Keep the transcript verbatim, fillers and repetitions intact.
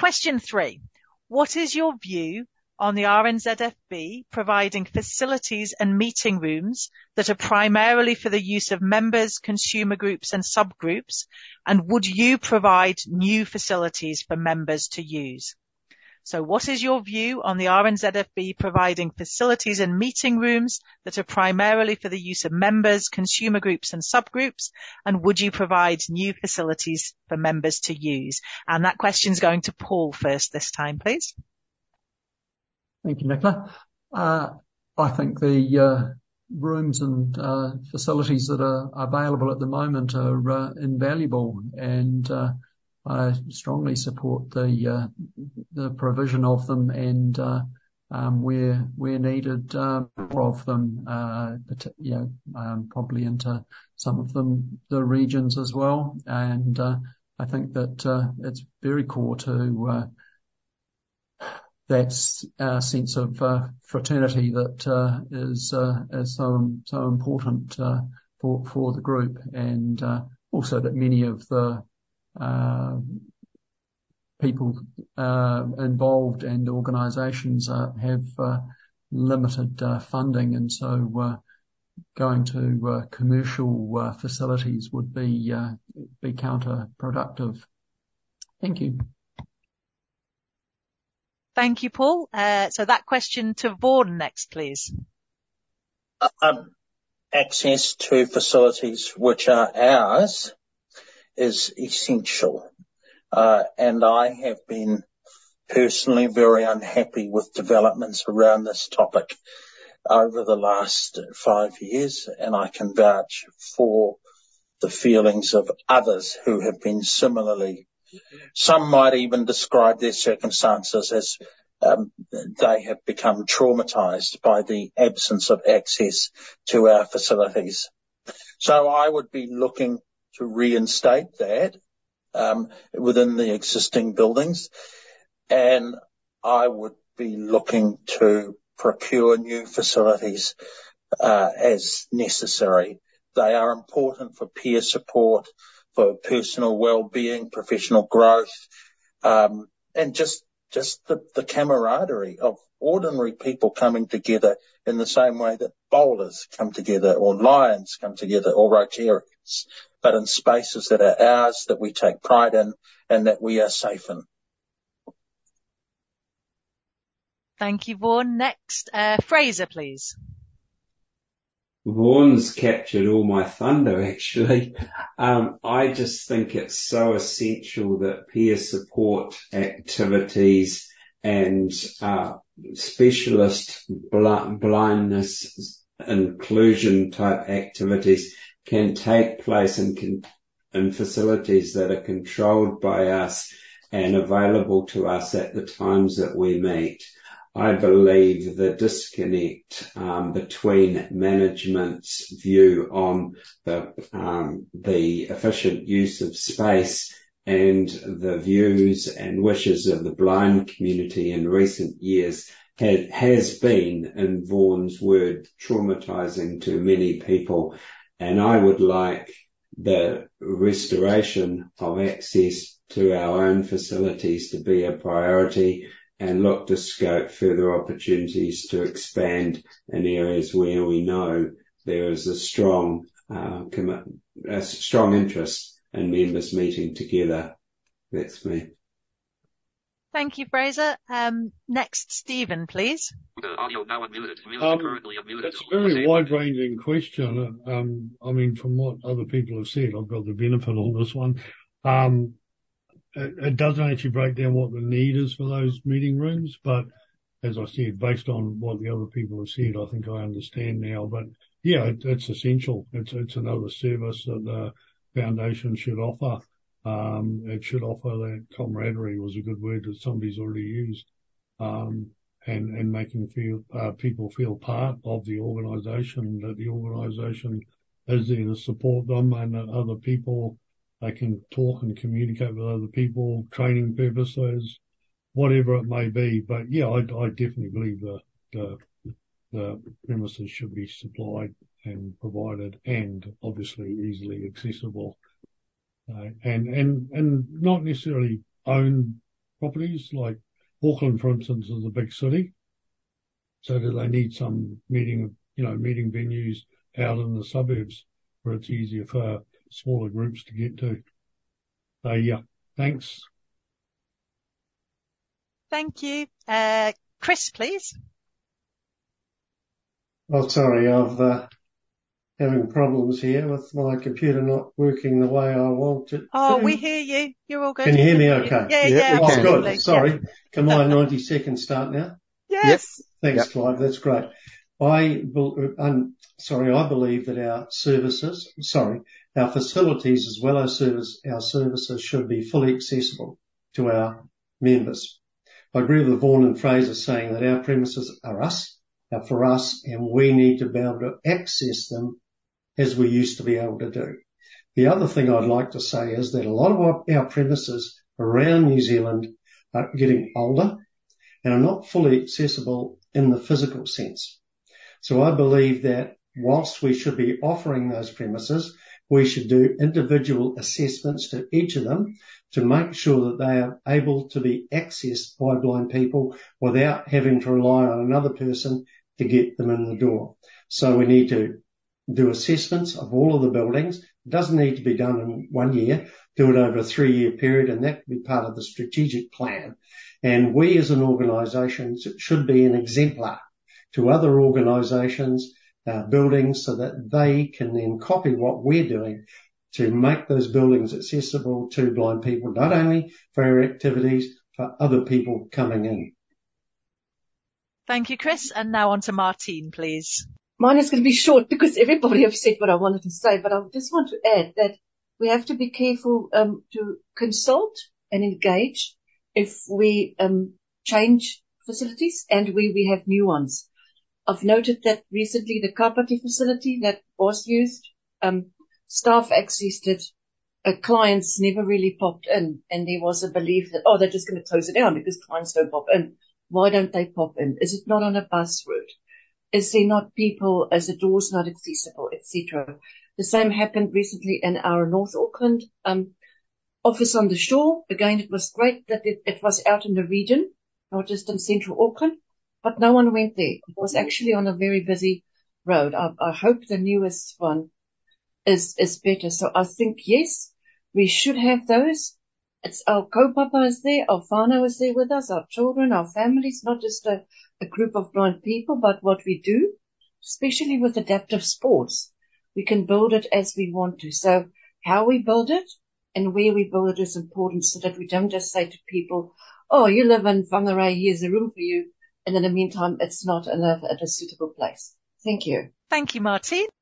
question three. What is your view on the R N Z F B providing facilities and meeting rooms that are primarily for the use of members, consumer groups and subgroups? And would you provide new facilities for members to use? So what is your view on the R N Z F B providing facilities and meeting rooms that are primarily for the use of members, consumer groups and subgroups? And would you provide new facilities for members to use? And that question is going to Paul first this time, please. Thank you, Nicola. Uh, I think the uh, rooms and uh, facilities that are available at the moment are uh, invaluable, and uh, I strongly support the uh, the provision of them, and uh, um, where where needed, uh, more of them. Uh, you know, um, probably into some of them the regions as well, and uh, I think that uh, it's very core to uh, that uh, sense of uh, fraternity that uh, is uh, is so so important uh, for for the group, and uh, also that many of the uh, people uh, involved and organisations uh, have uh, limited uh, funding, and so uh, going to uh, commercial uh, facilities would be uh, be counterproductive. Thank you. Thank you, Paul. Uh, so that question to Vaughan next, please. Um, access to facilities which are ours is essential. Uh, and I have been personally very unhappy with developments around this topic over the last five years, and I can vouch for the feelings of others who have been similarly. Some might even describe their circumstances as um, they have become traumatised by the absence of access to our facilities. So I would be looking to reinstate that um, within the existing buildings, and I would be looking to procure new facilities uh, as necessary. They are important for peer support, for personal well-being, professional growth, um, and just just the, the camaraderie of ordinary people coming together in the same way that bowlers come together, or lions come together, or Rotarians, but in spaces that are ours, that we take pride in, and that we are safe in. Thank you, Vaughan. Next, uh, Fraser, please. Vaughan's captured all my thunder, actually. Um, I just think it's so essential that peer support activities and uh, specialist bl- blindness inclusion type activities can take place in, con- in facilities that are controlled by us and available to us at the times that we meet. I believe the disconnect um, between management's view on the um, the efficient use of space and the views and wishes of the blind community in recent years had, has been, in Vaughan's word, traumatising to many people. And I would like the restoration of access to our own facilities to be a priority, and look to scope further opportunities to expand in areas where we know there is a strong, uh, comm- a strong interest in members meeting together. That's me. Thank you, Fraser. Um, next, Stephen, please. Audio now unmuted. Music um, currently unmuted. It's a very wide-ranging question. Um, I mean, from what other people have said, I've got the benefit on this one. Um, It doesn't actually break down what the need is for those meeting rooms, but as I said, based on what the other people have said, I think I understand now. But yeah, it, it's essential. It's it's another service that the foundation should offer. Um, it should offer that camaraderie, was a good word that somebody's already used, um, and and making feel uh, people feel part of the organisation, that the organisation is there to support them, and that other people, they can talk and communicate with other people, training purposes, whatever it may be. But yeah, I, I definitely believe the, the, the premises should be supplied and provided, and obviously easily accessible, uh, and, and, and not necessarily owned properties, like Auckland, for instance, is a big city. So do they need some meeting, you know, meeting venues out in the suburbs where it's easier for smaller groups to get to? So, yeah, thanks. Thank you. Uh, Chris, please. Oh, sorry, I've uh, having problems here with my computer not working the way I want it Oh, to. we hear you. You're all good. Can you hear me okay? Yeah, Yeah, yeah, we Oh, can. absolutely. good. Sorry. Yeah. Can my ninety seconds start now? Yes. Thanks, Yep. Clive. That's great. I, bel- um, sorry, I believe that our services, sorry, our facilities as well as service, our services should be fully accessible to our members. I agree with Vaughan and Fraser saying that our premises are us, are for us, and we need to be able to access them as we used to be able to do. The other thing I'd like to say is that a lot of our, our premises around New Zealand are getting older and are not fully accessible in the physical sense. So I believe that whilst we should be offering those premises, we should do individual assessments to each of them to make sure that they are able to be accessed by blind people without having to rely on another person to get them in the door. So we need to do assessments of all of the buildings. It doesn't need to be done in one year. Do it over a three-year period, and that can be part of the strategic plan. And we as an organisation should be an exemplar to other organisations, uh, buildings, so that they can then copy what we're doing to make those buildings accessible to blind people, not only for our activities, for other people coming in. Thank you, Chris. And now on to Martine, please. Mine is going to be short because everybody have said what I wanted to say, but I just want to add that we have to be careful um, to consult and engage if we um, change facilities and we, we have new ones. I've noted that recently the Kapiti facility that was used, um, staff accessed it, uh, clients never really popped in, and there was a belief that, oh, they're just going to close it down because clients don't pop in. Why don't they pop in? Is it not on a bus route? Is there not people, as the door's not accessible, et cetera? The same happened recently in our North Auckland um, office on the shore. Again, it was great that it, it was out in the region, not just in central Auckland, but no one went there. It was actually on a very busy road. I, I hope the newest one is, is better. So I think, yes, we should have those. It's our kaupapa is there, our whānau is there with us, our children, our families, not just a, a group of blind people, but what we do, especially with adaptive sports. We can build it as we want to. So how we build it and where we build it is important so that we don't just say to people, oh, you live in Whangarei, here's a room for you. And in the meantime, it's not in a, at a suitable place. Thank you. Thank you, Martine.